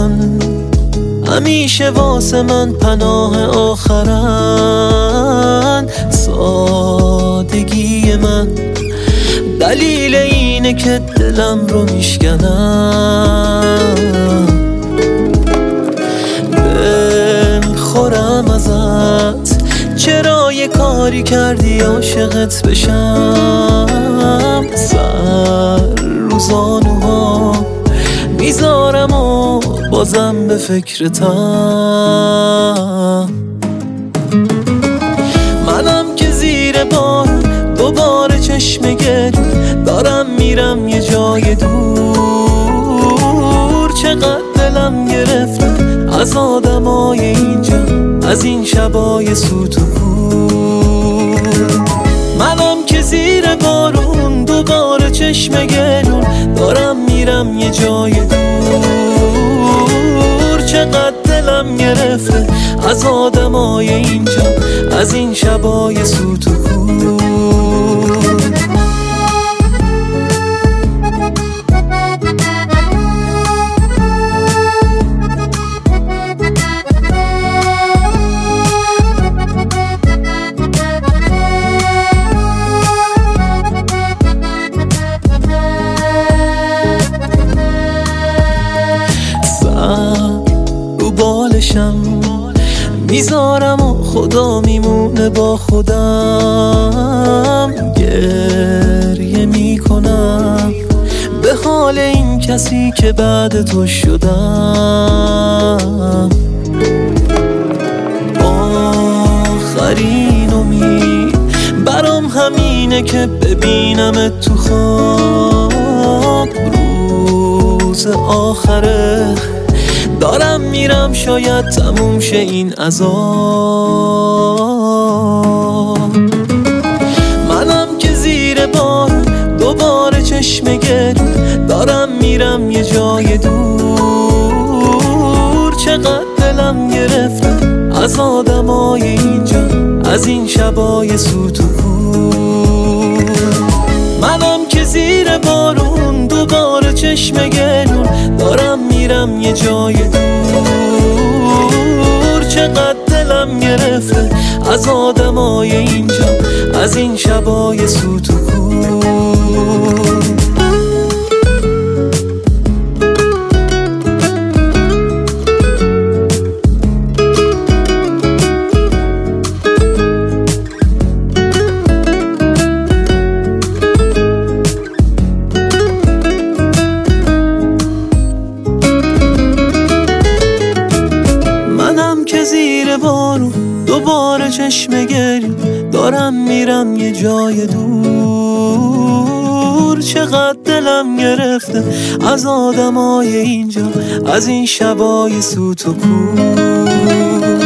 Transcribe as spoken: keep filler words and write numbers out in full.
من همیشه واسه من پناه آخرن. سادگی من دلیل اینه که دلم رو میشکنم. دل خورم ازت، چرا یه کاری کردی عاشقت بشم. سر رو زانوها میذارم و بازم به فکرتم. منم که زیر بار دوباره چشم گرد دارم میرم یه جای دور. چقدر دلم گرفته از آدمای اینجا، از این شبای سوت و کور. منم که زیر بارون دوباره چشم گرون دارم میرم یه جای دور. چقدر دلم گرفته از آدمای اینجا، از این شبای سوت و کور. میذارم و خدا میمونه با خودم. گریه میکنم به حال این کسی که بعد تو شدم. آخرین امید برام همینه که ببینم تو خواب. روز آخره دارم میرم، شاید تموم شه این عذاب. منم که زیر بار دوباره چشم گرد دارم میرم یه جای دور. چقدر دلم گرفته از آدمای اینجا، از این شبای سوت و کور. منم که زیر بارون دوباره چشم گرون دارم میرم یه جای دور. چقدر دلم گرفته از آدمای اینجا، از این شبای سوت و کور. زیر بارون دوباره چشم گریم دارم میرم یه جای دور. چقدر دلم گرفته از آدمای اینجا، از این شبای سوت و کور.